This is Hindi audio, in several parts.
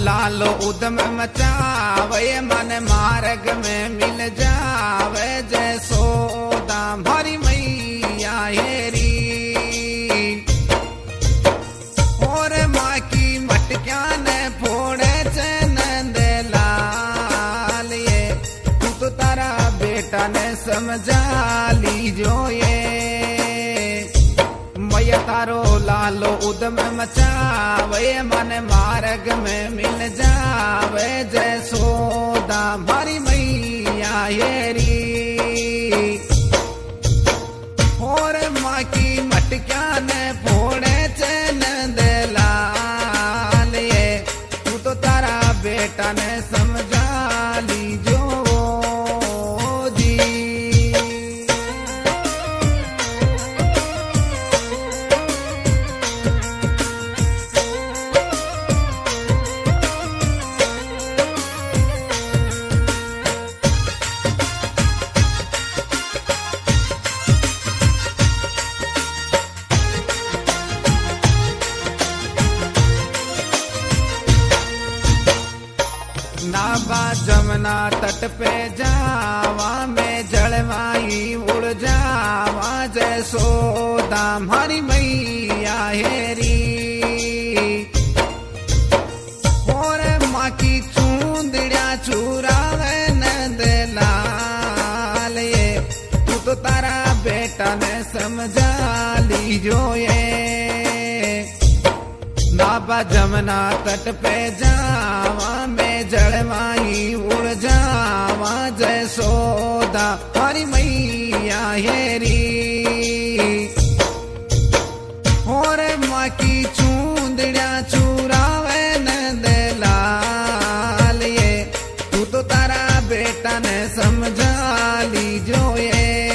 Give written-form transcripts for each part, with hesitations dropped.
लालो उदम मचावे मन मार्ग में मिल जावे जयसोदा हमारी मैया हेरी और माँ की मटकिया ने फोड़े चनंद लाल ये तू तो तारा बेटा ने समझा लीजो ये मैया तारो लालो उदम मचावे मन मार्ग में मिल जावे जयसोदा हमारी मैया हेरी और माँ की मटकिया ने फोड़े चनंद लाल ये तू तो तारा बेटा ने समझा लीजो नाबा जमुना तट पे जावा मैं जलवाई उड़ जावा जयसोदा हमारी मैया हेरी और माँ की चूंदड़िया चुरावे नंद लाल ये तू तो तारा बेटा ने समझा लीजो ये नाबा जमुना तट पे जावा मैं जलवाई उड़ जावा जयसोदा हमारी मैया हेरी और माँ की चूंदड़िया चुरावे नंद लाल ये तू तो तारा बेटा ने समझा लीजो ये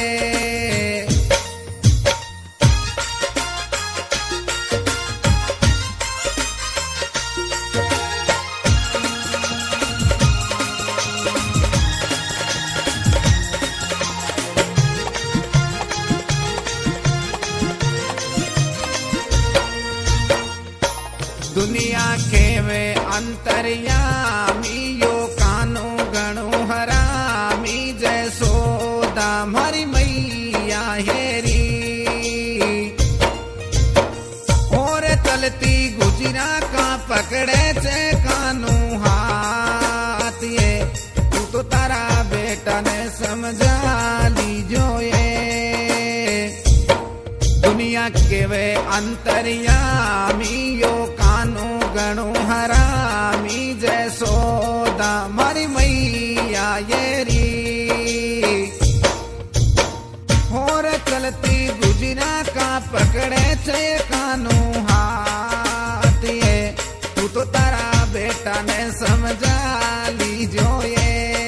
दुनिया के वे अंतर्यामी यो कानो गणो हरामी जयसोदा हमारी मैया हेरी और चलती गुजरा का पकड़े चे कानू हाथ ये तू तो तारा बेटा ने समझा लीजो ये दुनिया के वे अंतर्यामी यो कानो गणो हरामी जयसोदा हमारी मैया येरी और चलती गुजरा का पकड़े चे कानो हाथ ये तू तो तारा बेटा ने समझा लीजो ये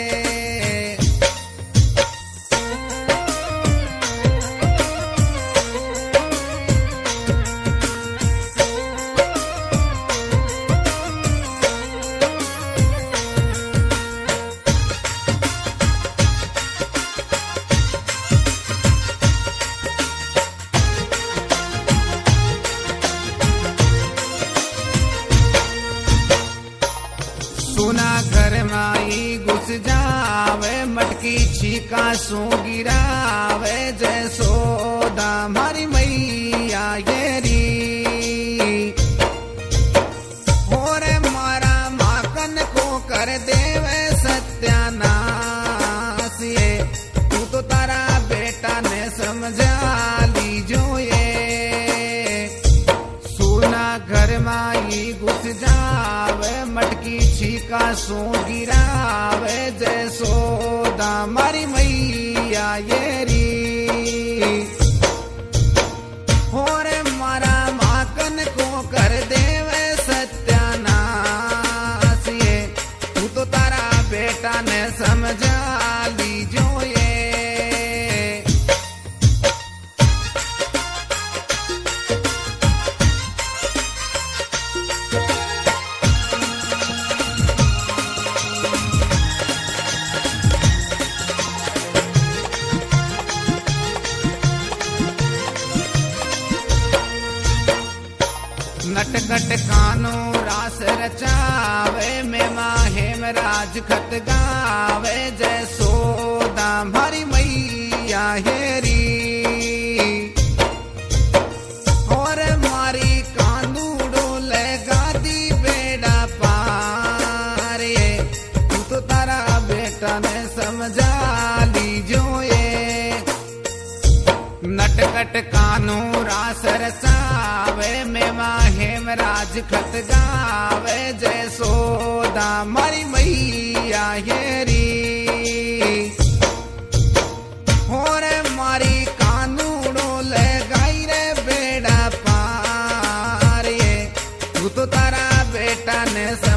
सुना घर माई घुस जावे मटकी छीका सू गिरावे जयसोदा हमारी मैया येरी और मारा माकन को कर देवे सत्यानाश ये तू तो तारा बेटा ने समझा लीजो ये सुना घर माई घुस जावे मटकी छीका सू गिरावे जयसोदा हमारी मैया येरी और मारा माकन को कर देवे सत्यानाश ये तू तो तारा बेटा ने समझा लीजो ये नटखट कानो रास रचावे राज खत गावे जसोदा मारी मैया हेरी और मारी कानूड़ो ले गादी बेड़ा पार ये तू तो तारा बेटा ने समझा लीजो ये नटकट कानूरा सरसावे में माहेम राज खत गावे जसोदा मारी मैया हेरी और मारी कानूड़ो ले गाई रे बेड़ा पार ये तू तो तारा बेटा ने